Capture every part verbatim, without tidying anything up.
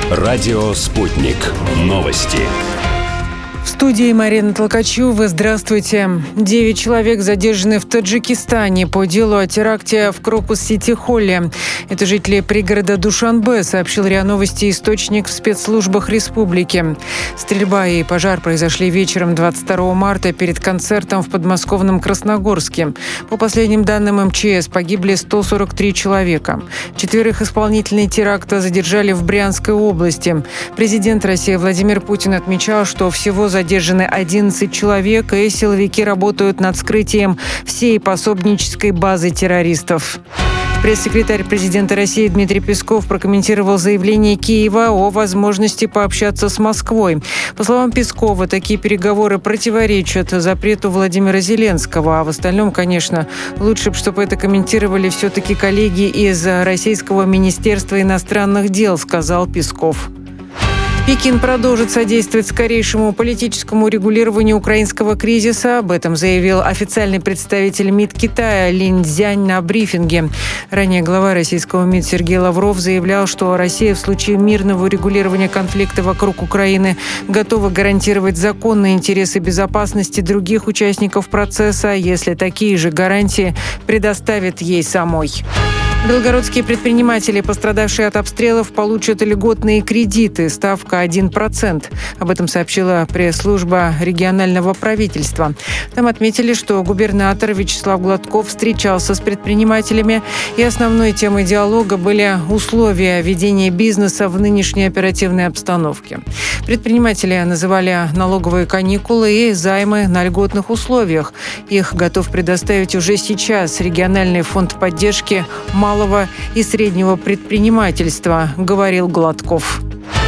Радио «Спутник». Новости. В студии Марина Толкачева. Здравствуйте. Девять человек задержаны в Таджикистане по делу о теракте в Крокус-Сити-Холле. Это жители пригорода Душанбе, сообщил РИА Новости источник в спецслужбах республики. Стрельба и пожар произошли вечером двадцать второго марта перед концертом в подмосковном Красногорске. По последним данным эм че эс, погибли сто сорок три человека. Четверых исполнителей теракта задержали в Брянской области. Президент России Владимир Путин отмечал, что всего задержаны одиннадцать человек, и силовики работают над вскрытием всей пособнической базы террористов. Пресс-секретарь президента России Дмитрий Песков прокомментировал заявление Киева о возможности пообщаться с Москвой. По словам Пескова, такие переговоры противоречат запрету Владимира Зеленского. А в остальном, конечно, лучше бы, чтобы это комментировали все-таки коллеги из Российского министерства иностранных дел, сказал Песков. Пекин продолжит содействовать скорейшему политическому регулированию украинского кризиса. Об этом заявил официальный представитель МИД Китая Лин Цзянь на брифинге. Ранее глава российского МИД Сергей Лавров заявлял, что Россия в случае мирного урегулирования конфликта вокруг Украины готова гарантировать законные интересы безопасности других участников процесса, если такие же гарантии предоставит ей самой. Белгородские предприниматели, пострадавшие от обстрелов, получат льготные кредиты. Ставка один процент. Об этом сообщила пресс-служба регионального правительства. Там отметили, что губернатор Вячеслав Гладков встречался с предпринимателями, и основной темой диалога были условия ведения бизнеса в нынешней оперативной обстановке. Предприниматели называли налоговые каникулы и займы на льготных условиях. Их готов предоставить уже сейчас региональный фонд поддержки малого и среднего предпринимательства, говорил Гладков.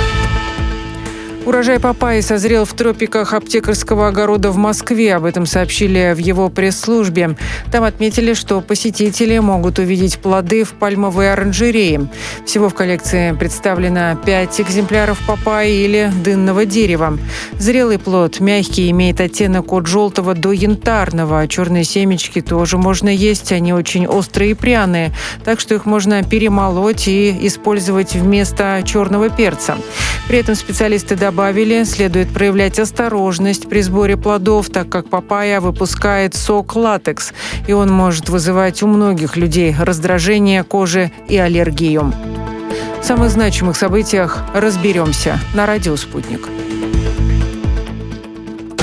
Урожай папайи созрел в тропиках аптекарского огорода в Москве. Об этом сообщили в его пресс-службе. Там отметили, что посетители могут увидеть плоды в пальмовой оранжерее. Всего в коллекции представлено пять экземпляров папайи или дынного дерева. Зрелый плод мягкий, имеет оттенок от желтого до янтарного. Черные семечки тоже можно есть, они очень острые и пряные, так что их можно перемолоть и использовать вместо черного перца. При этом специалисты добавили, Добавили, следует проявлять осторожность при сборе плодов, так как папайя выпускает сок латекс, и он может вызывать у многих людей раздражение кожи и аллергию. В самых значимых событиях разберемся на радио «Спутник».